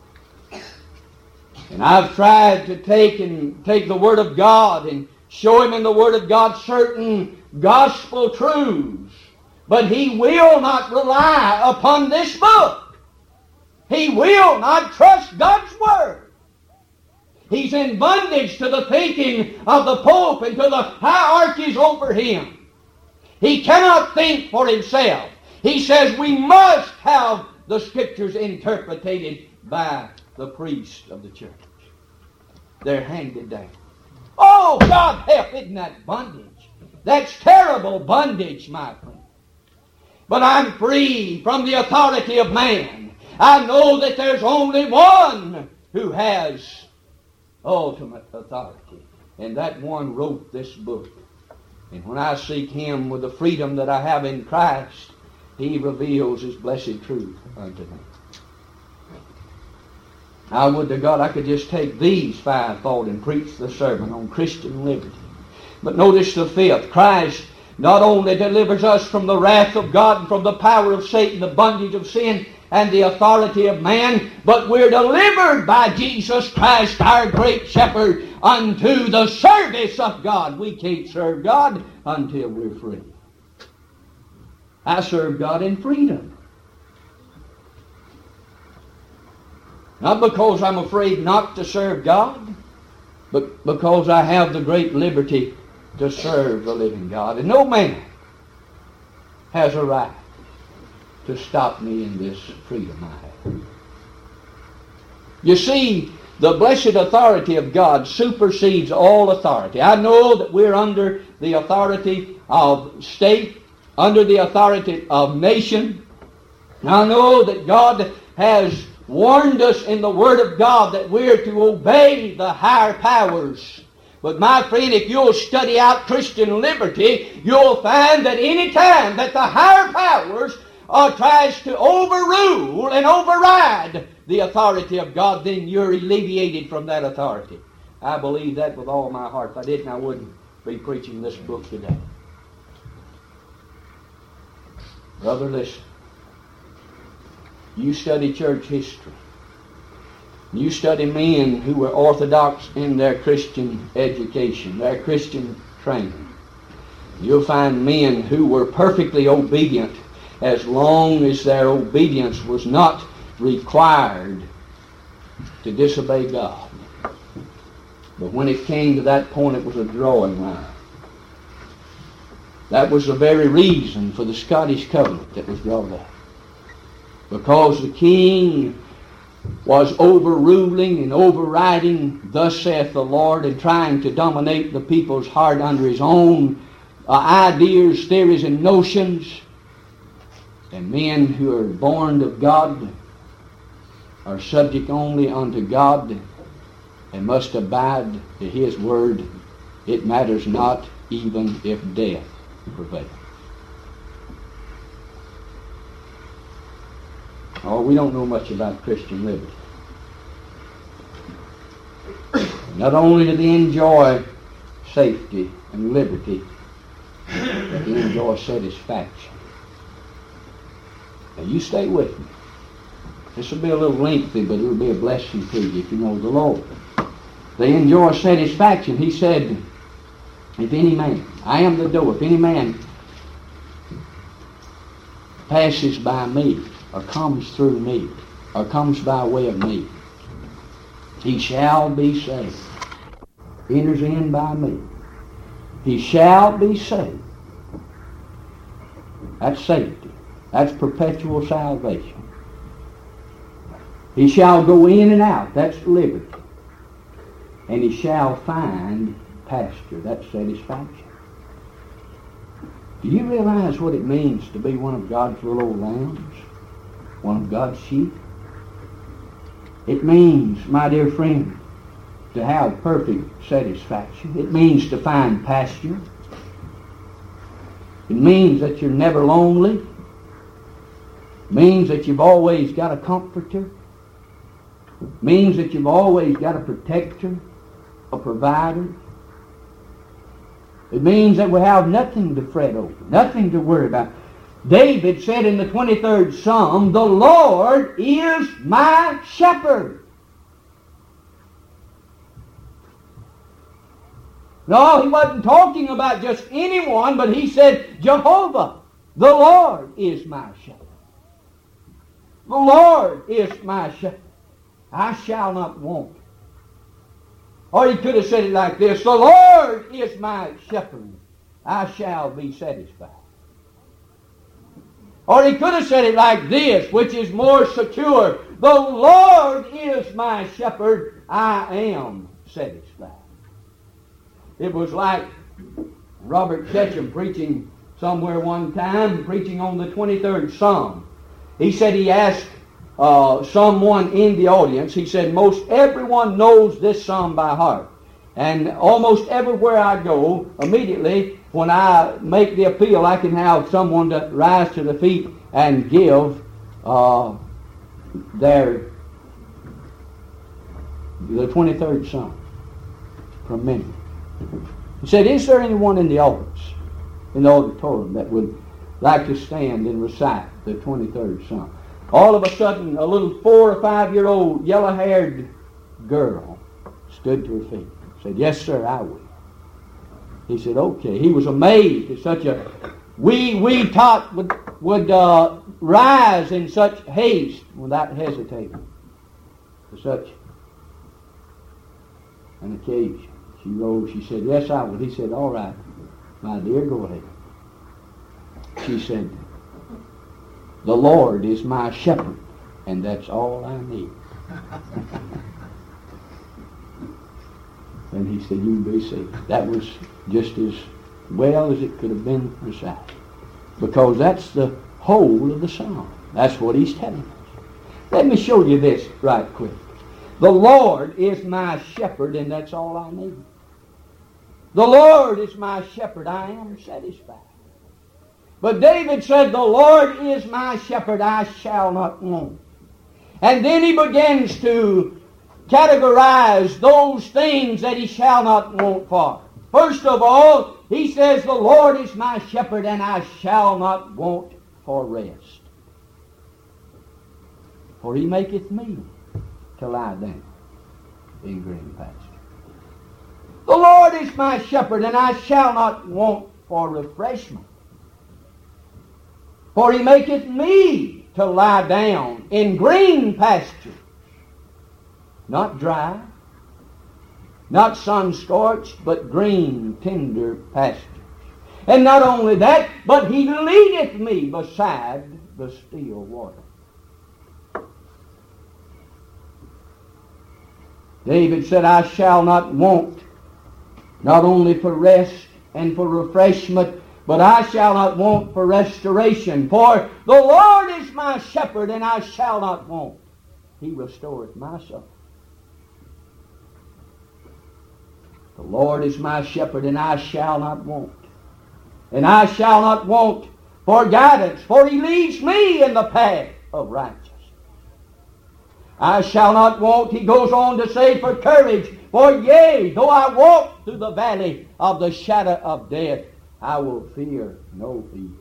And I've tried to take and take the Word of God and show him in the Word of God certain gospel truths. But he will not rely upon this book. He will not trust God's Word. He's in bondage to the thinking of the Pope and to the hierarchies over him. He cannot think for himself. He says we must have the Scriptures interpreted by the priest of the church. They're handed down. Oh, God help, isn't that bondage? That's terrible bondage, my friend. But I'm free from the authority of man. I know that there's only one who has ultimate authority. And that one wrote this book. And when I seek Him with the freedom that I have in Christ, He reveals His blessed truth unto me. I would to God I could just take these five thoughts and preach the sermon on Christian liberty. But notice the fifth. Christ not only delivers us from the wrath of God and from the power of Satan, the bondage of sin, and the authority of man, but we're delivered by Jesus Christ, our great shepherd, unto the service of God. We can't serve God until we're free. I serve God in freedom. Not because I'm afraid not to serve God, but because I have the great liberty to serve the living God. And no man has a right to stop me in this freedom I have. You see, the blessed authority of God supersedes all authority. I know that we're under the authority of state, under the authority of nation. I know that God has warned us in the Word of God that we're to obey the higher powers. But my friend, if you'll study out Christian liberty, you'll find that any time that the higher powers or tries to overrule and override the authority of God, then you're alleviated from that authority. I believe that with all my heart. If I didn't, I wouldn't be preaching this book today. Brother, listen. You study church history. You study men who were orthodox in their Christian education, their Christian training. You'll find men who were perfectly obedient as long as their obedience was not required to disobey God. But when it came to that point, it was a drawing line. That was the very reason for the Scottish Covenant that was brought up. Because the king was overruling and overriding, thus saith the Lord, and trying to dominate the people's heart under his own uh, ideas, theories, and notions. And men who are born of God are subject only unto God and must abide to his word. It matters not even if death prevails. Oh, we don't know much about Christian liberty. Not only do they enjoy safety and liberty, but they enjoy satisfaction. Now you stay with me. This will be a little lengthy, but it will be a blessing to you if you know the Lord. They enjoy satisfaction. He said, if any man, I am the door, if any man passes by me, or comes through me, or comes by way of me, he shall be saved. Enters in by me. He shall be saved. That's safety. That's perpetual salvation. He shall go in and out. That's liberty. And he shall find pasture. That's satisfaction. Do you realize what it means to be one of God's little old lambs? One of God's sheep? It means, my dear friend, to have perfect satisfaction. It means to find pasture. It means that you're never lonely. It means that you've always got a comforter. It means that you've always got a protector, a provider. It means that we have nothing to fret over, nothing to worry about. David said in the twenty-third Psalm, the Lord is my shepherd. No, he wasn't talking about just anyone, but he said, Jehovah, the Lord is my shepherd. The Lord is my shepherd. I shall not want. Or he could have said it like this, the Lord is my shepherd. I shall be satisfied. Or he could have said it like this, which is more secure. The Lord is my shepherd. I am satisfied. It was like Robert Ketchum preaching somewhere one time, preaching on the twenty-third Psalm. He said he asked uh, someone in the audience, he said, most everyone knows this psalm by heart. And almost everywhere I go, immediately when I make the appeal, I can have someone to rise to the feet and give uh, their the twenty-third Psalm from memory. He said, is there anyone in the audience, in the auditorium, that would like to stand and recite the twenty-third Psalm? All of a sudden, a little four or five-year-old yellow-haired girl stood to her feet. Said, yes, sir, I will. He said, okay. He was amazed at such a wee, wee tot would, would uh, rise in such haste without hesitating for such an occasion. She rose, she said, yes, I will. He said, all right, my dear, go ahead. She said, the Lord is my shepherd, and that's all I need. And he said, you be saved. That was just as well as it could have been recited. Because that's the whole of the psalm. That's what he's telling us. Let me show you this right quick. The Lord is my shepherd, and that's all I need. The Lord is my shepherd, I am satisfied. But David said, the Lord is my shepherd, I shall not want. And then he begins to categorize those things that he shall not want for. First of all, he says, the Lord is my shepherd, and I shall not want for rest. For he maketh me to lie down in green pastures. The Lord is my shepherd, and I shall not want for refreshment. For he maketh me to lie down in green pastures, not dry, not sun-scorched, but green, tender pastures. And not only that, but he leadeth me beside the still water. David said, I shall not want, not only for rest and for refreshment, but I shall not want for restoration. For the Lord is my shepherd, and I shall not want. He restoreth my soul. The Lord is my shepherd, and I shall not want. And I shall not want for guidance, for he leads me in the path of righteousness. I shall not want, he goes on to say, for courage. For yea, though I walk through the valley of the shadow of death, I will fear no evil.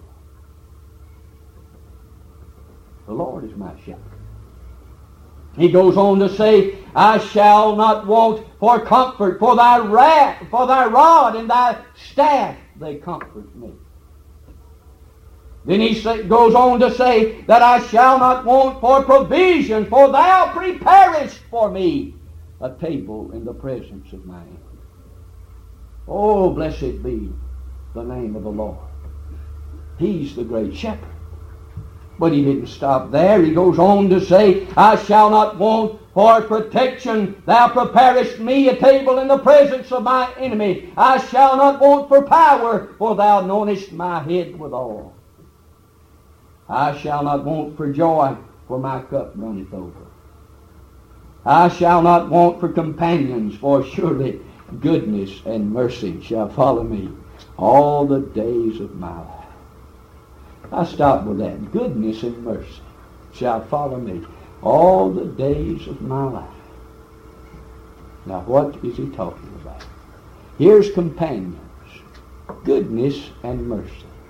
The Lord is my shepherd. He goes on to say, I shall not want for comfort, for thy wrath, for thy rod and thy staff, they comfort me. Then he say, goes on to say that I shall not want for provision, for thou preparest for me a table in the presence of my enemies. Oh, blessed be the name of the Lord. He's the great shepherd. But he didn't stop there. He goes on to say, I shall not want for protection. Thou preparest me a table in the presence of my enemy. I shall not want for power, for thou anointest my head with oil. I shall not want for joy, for my cup runneth over. I shall not want for companions, for surely goodness and mercy shall follow me all the days of my life. I stop with that. Goodness and mercy shall follow me all the days of my life. Now what is he talking about? Here's companions. Goodness and mercy.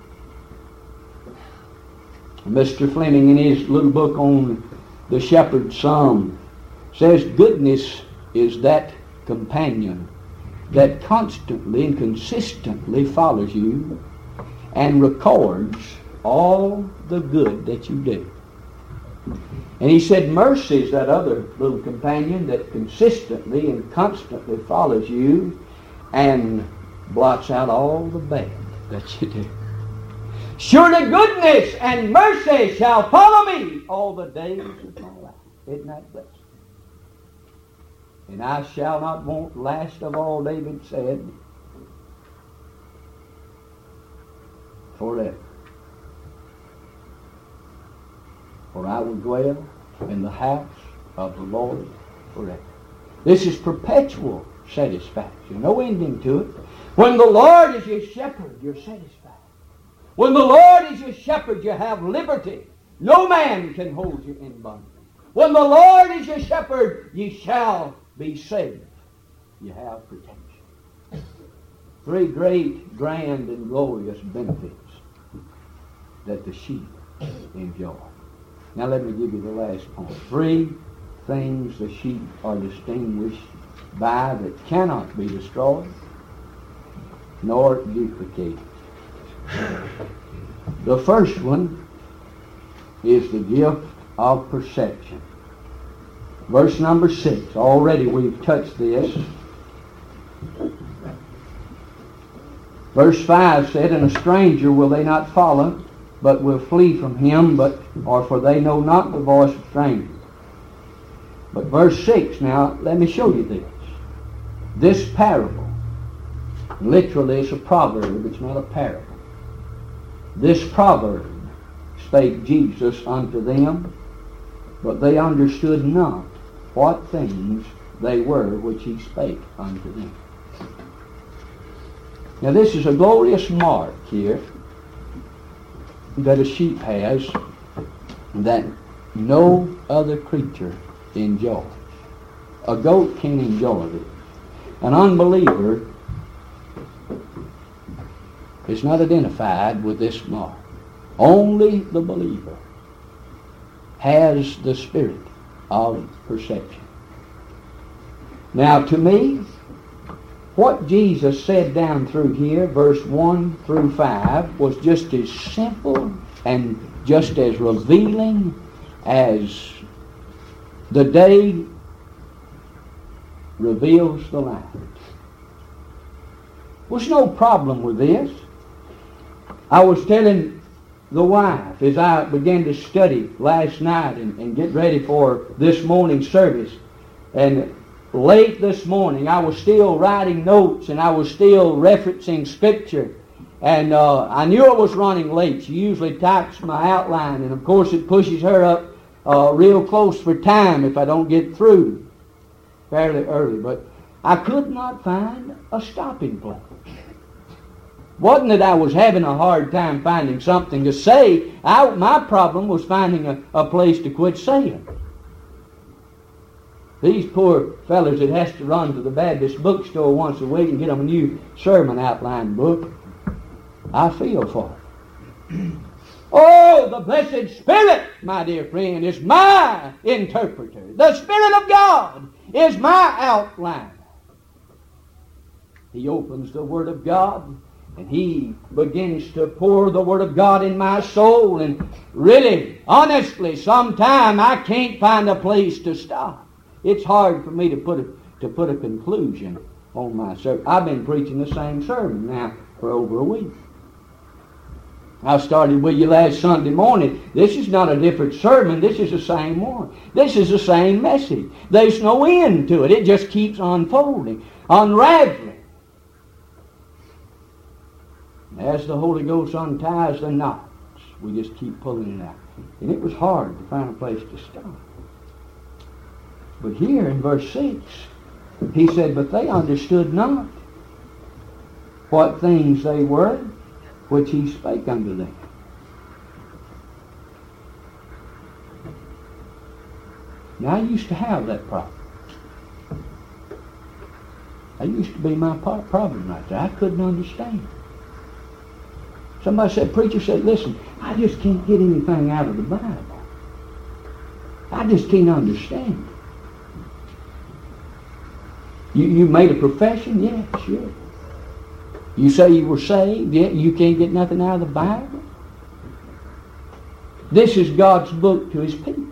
Mister Fleming, in his little book on the Shepherd's Psalm, says goodness is that companion that constantly and consistently follows you and records all the good that you do. And he said mercy is that other little companion that consistently and constantly follows you and blots out all the bad that you do. Surely goodness and mercy shall follow me all the days of my life. Isn't that blessed? And I shall not want, last of all, David said, forever. For I will dwell in the house of the Lord forever. This is perpetual satisfaction, no ending to it. When the Lord is your shepherd, you're satisfied. When the Lord is your shepherd, you have liberty. No man can hold you in bondage. When the Lord is your shepherd, ye shall be saved. You have protection. Three great, grand, and glorious benefits that the sheep enjoy. Now let me give you the last point. Three things the sheep are distinguished by that cannot be destroyed nor duplicated. The first one is the gift of perception. Verse number six. Already we've touched this. Verse five said, and a stranger will they not follow, but will flee from him, but or for they know not the voice of strangers. But verse six, now let me show you this. This parable, literally it's a proverb, it's not a parable. This proverb spake Jesus unto them, but they understood not what things they were which he spake unto them. Now this is a glorious mark here that a sheep has that no other creature enjoys. A goat can enjoy this. An unbeliever is not identified with this mark. Only the believer has the spirit of perception. Now to me, what Jesus said down through here, verse one through five, was just as simple and just as revealing as the day reveals the light. There's no problem with this. I was telling the wife as I began to study last night and, and get ready for this morning's service, and late this morning I was still writing notes and I was still referencing Scripture, and uh, I knew I was running late. She usually types my outline, and of course it pushes her up uh, real close for time if I don't get through fairly early. But I could not find a stopping place. Wasn't that I was having a hard time finding something to say. I, my problem was finding a, a place to quit saying. These poor fellas that has to run to the Baptist bookstore once a week and get them a new sermon outline book, I feel for them. Oh, the blessed Spirit, my dear friend, is my interpreter. The Spirit of God is my outline. He opens the Word of God, and He begins to pour the Word of God in my soul. And really, honestly, sometime I can't find a place to stop. It's hard for me to put a, to put a conclusion on my sermon. I've been preaching the same sermon now for over a week. I started with you last Sunday morning. This is not a different sermon. This is the same one. This is the same message. There's no end to it. It just keeps unfolding, unraveling. As the Holy Ghost unties the knots, we just keep pulling it out. And it was hard to find a place to stop. But here in verse six, he said, "But they understood not what things they were which he spake unto them." Now, I used to have that problem. That used to be my problem right there. I couldn't understand. Somebody said, preacher said, listen, I just can't get anything out of the Bible. I just can't understand it. You, you made a profession? Yeah, sure. You say you were saved? Yeah, you can't get nothing out of the Bible? This is God's book to His people.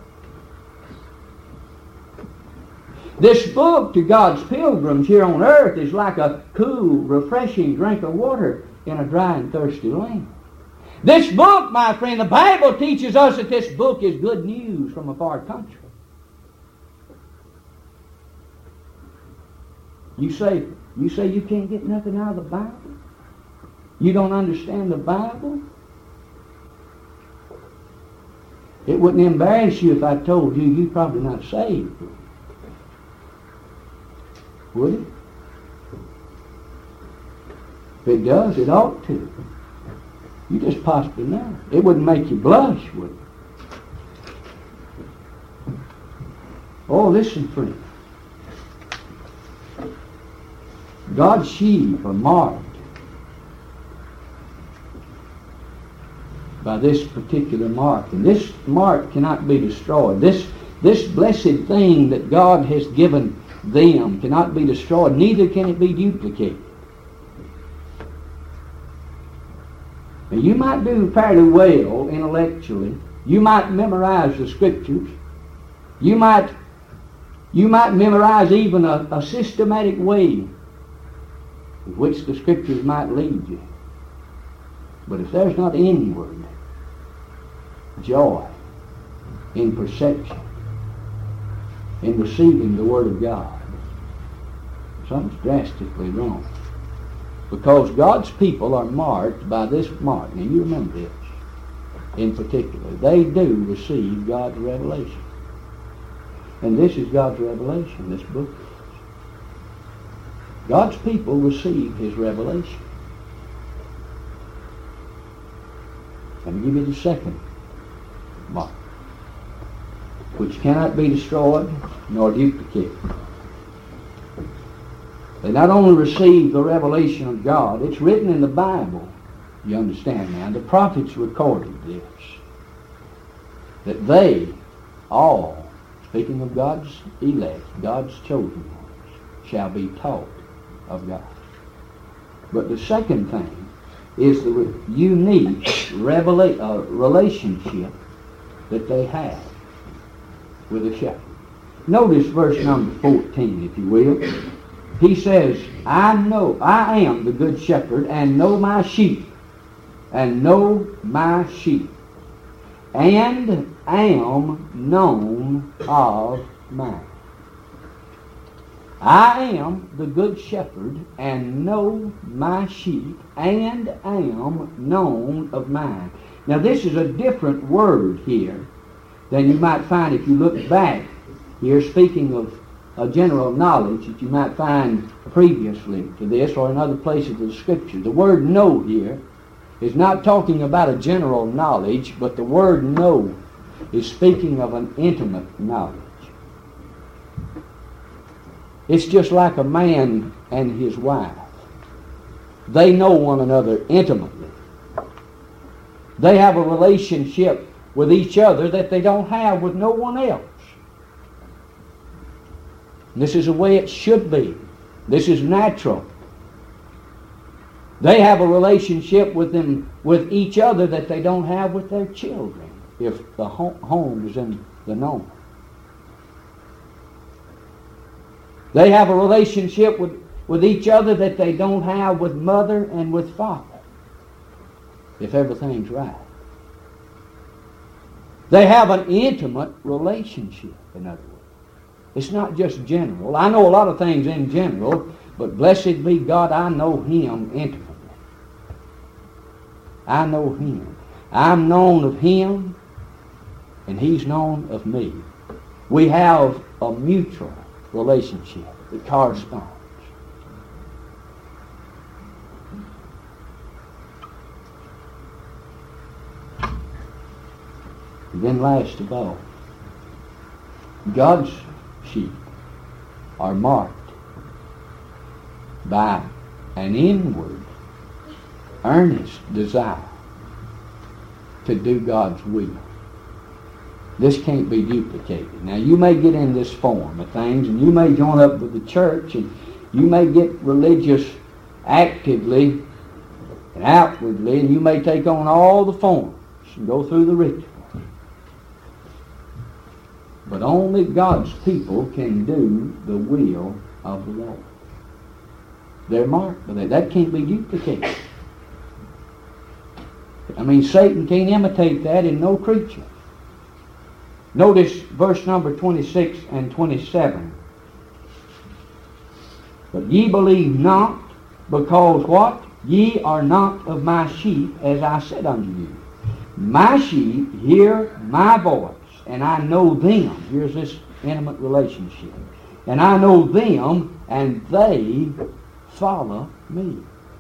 This book to God's pilgrims here on earth is like a cool, refreshing drink of water in a dry and thirsty land. This book, my friend, the Bible teaches us that this book is good news from a far country. You say, you say you can't get nothing out of the Bible? You don't understand the Bible? It wouldn't embarrass you if I told you you're probably not saved. Would it? If it does, it ought to. You just possibly know. It wouldn't make you blush, would it? Oh, listen, friend. God's sheep are marked by this particular mark. And this mark cannot be destroyed. This, this blessed thing that God has given them cannot be destroyed. Neither can it be duplicated. Now, you might do fairly well intellectually. You might memorize the Scriptures. You might, you might memorize even a, a systematic way in which the Scriptures might lead you. But if there's not inward joy in perception, in receiving the Word of God, something's drastically wrong. Because God's people are marked by this mark. Now you remember this in particular. They do receive God's revelation. And this is God's revelation, this book. God's people receive His revelation. Let me give you the second mark, which cannot be destroyed nor duplicated. They not only receive the revelation of God, it's written in the Bible, you understand now, the prophets recorded this, that they all, speaking of God's elect, God's chosen ones, shall be taught of God. But the second thing is the unique revela- uh, relationship that they have with the shepherd. Notice verse number fourteen, if you will. He says, I know, I am the good shepherd, and know my sheep, and know my sheep, and am known of mine. I am the good shepherd, and know my sheep, and am known of mine. Now this is a different word here than you might find if you look back here, speaking of a general knowledge that you might find previously to this or in other places of the Scripture. The word know here is not talking about a general knowledge, but the word know is speaking of an intimate knowledge. It's just like a man and his wife. They know one another intimately. They have a relationship with each other that they don't have with no one else. This is the way it should be. This is natural. They have a relationship with them, with each other, that they don't have with their children, if the home is in the norm. They have a relationship with, with each other that they don't have with mother and with father, if everything's right. They have an intimate relationship, in other words. It's not just general. I know a lot of things in general, but blessed be God, I know Him intimately. I know Him. I'm known of Him, and He's known of me. We have a mutual relationship that corresponds. And then last of all, God's sheep are marked by an inward, earnest desire to do God's will. This can't be duplicated. Now, you may get in this form of things, and you may join up with the church, and you may get religious actively and outwardly, and you may take on all the forms and go through the ritual. But only God's people can do the will of the Lord. They're marked by that. That can't be duplicated. I mean, Satan can't imitate that in no creature. Notice verse number twenty-six and twenty-seven. But ye believe not, because what? Ye are not of my sheep, as I said unto you. My sheep hear my voice, and I know them. Here's this intimate relationship. And I know them, and they follow me.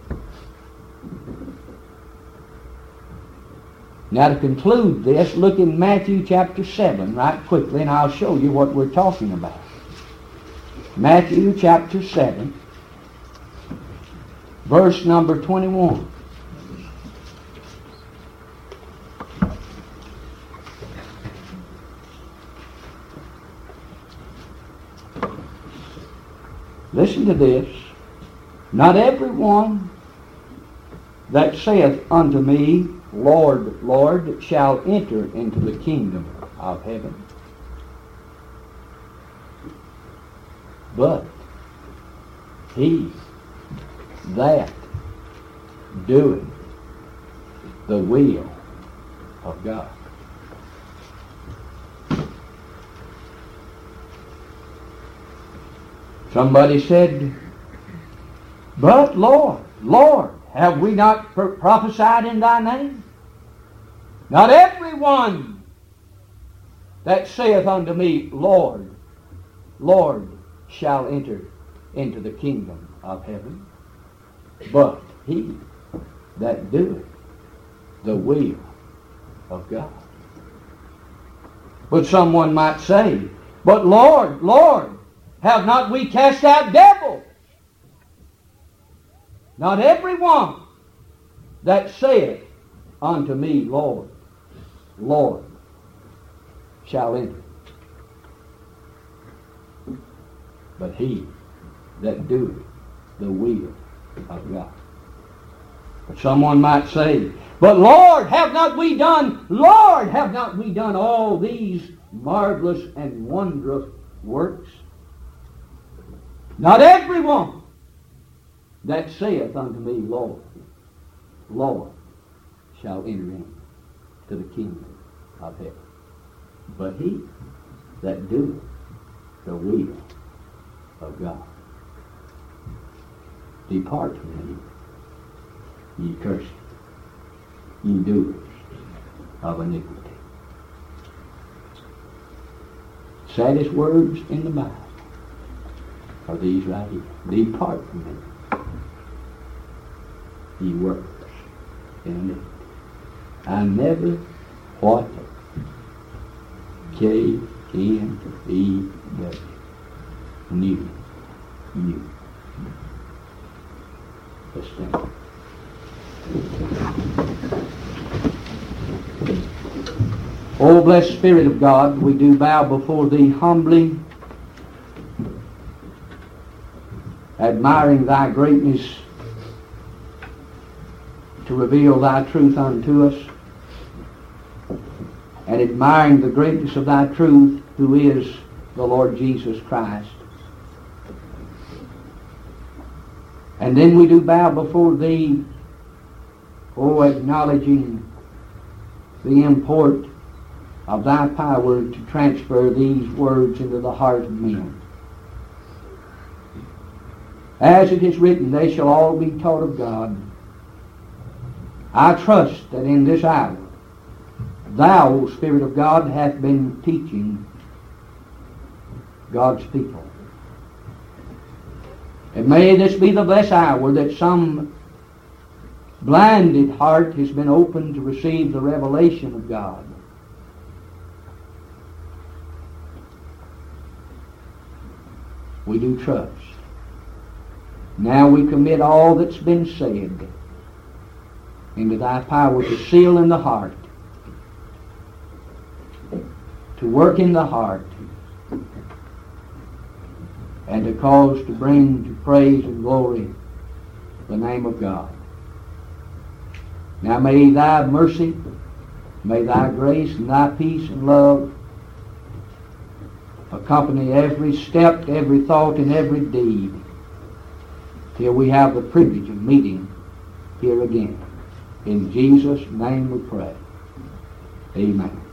Now, to conclude this, look in Matthew chapter seven right quickly, and I'll show you what we're talking about. Matthew chapter seven, verse number twenty-one. Listen to this. Not everyone that saith unto me, Lord, Lord, shall enter into the kingdom of heaven, but he that doeth the will of God. Somebody said, but Lord, Lord, have we not prophesied in thy name? Not everyone that saith unto me, Lord, Lord, shall enter into the kingdom of heaven, but he that doeth the will of God. But someone might say, but Lord, Lord, have not we cast out devils? Not everyone that saith unto me, Lord, Lord, shall enter, but he that doeth the will of God. But someone might say, but Lord, have not we done, Lord, have not we done all these marvelous and wondrous works? Not everyone that saith unto me, Lord, Lord, shall enter into the kingdom of heaven, but he that doeth the will of God. Depart from me, ye cursed, ye doers of iniquity. Saddest words in the Bible are these right here. Depart from me, ye workers in iniquity. I never what K N E W knew you. Let's stand. O blessed Spirit of God, we do bow before Thee humbly, admiring Thy greatness to reveal Thy truth unto us, and admiring the greatness of Thy truth, who is the Lord Jesus Christ. And then we do bow before Thee, O acknowledging the import of Thy power to transfer these words into the heart of men. As it is written, they shall all be taught of God. I trust that in this hour, Thou, O Spirit of God, hath been teaching God's people. And may this be the blessed hour that some blinded heart has been opened to receive the revelation of God. We do trust. Now we commit all that's been said into Thy power to seal in the heart, to work in the heart, and to cause to bring to praise and glory the name of God. Now may Thy mercy, may Thy grace and Thy peace and love accompany every step, every thought, and every deed till we have the privilege of meeting here again. In Jesus' name we pray. Amen.